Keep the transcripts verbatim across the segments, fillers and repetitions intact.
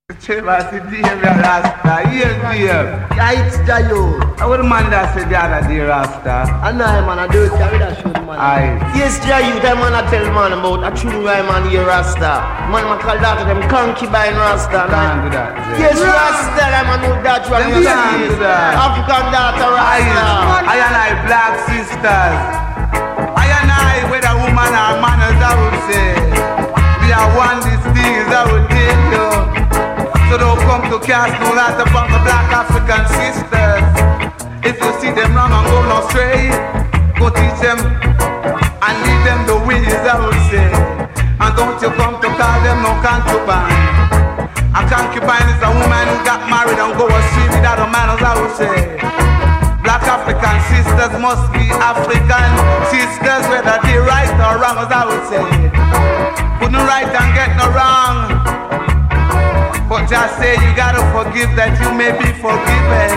Chivas, Dave, Rasta, yes, Dave. Yeah, it's the youth. I would man that said the other day, Rasta. I know, man, I do it, I will show man. Aye. Yes, the youth, I man, I tell man about a true right man here, Rasta. Man, I call that them concubine Rasta. Can't do that. Yes, Rasta, I man know that one. Them can't do that. African daughter, Aye. Rasta. I and I, black sisters. I and I, whether woman or man, as I would say. We are one distinct, I would tell you. So don't come to cast no light upon the black African sisters. If you see them wrong and go no stray, go teach them and lead them the ways, I would say. And don't you come to call them no concubine. A concubine is a woman who got married and go astray without a man, as I would say. Black African sisters must be African sisters, whether they right or wrong, as I would say. Couldn't right and get no wrong. But just say you gotta forgive that you may be forgiven.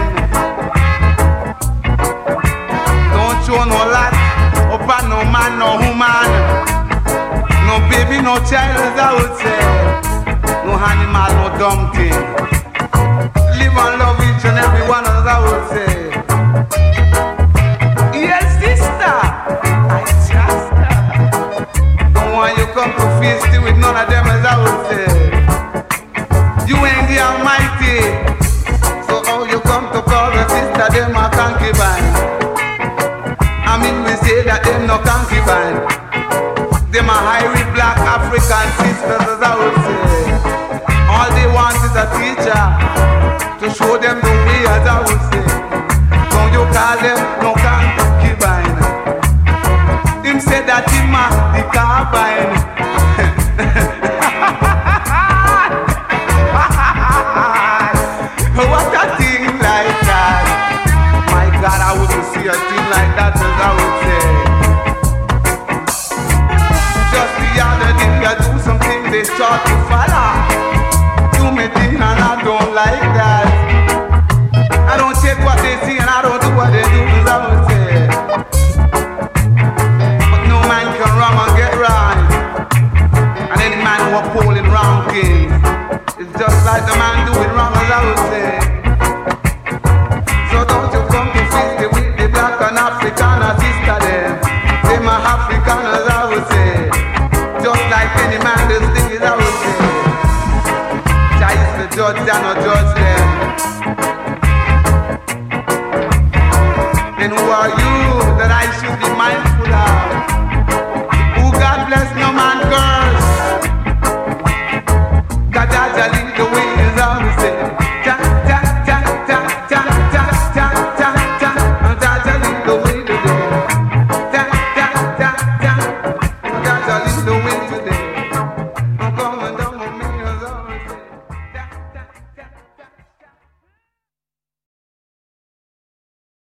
Don't show no lot upon no man, no woman, no baby, no child, as I would say. No animal, no dumb thing. Live and love each and every one, as I would say. Yes, sister, I trust her. Don't want you come to feast with none of them, as I would say. You ain't the Almighty, so how you come to call the sister them a concubine? I mean we say that them no concubine. Them a hairy black African sisters, as I would say. All they want is a teacher to show them the way, as I would say. Don't you call them no concubine? Him said that him a the carbine. What a thing like that. My God, I wouldn't see a thing like that, as I would say. Just the other day I do something they start to follow. Do me thing and I don't like that. I don't take what they see and I don't do what they do, as I would say. But no man can wrong and get right. And any man who are pulling wrong things, it's just like the man doing wrong, as I would say. So don't you come to feast with the black and African sister them. They my African, as I would say. Just like any man this thing is, I would say. Jah is the judge, Jah no judge them.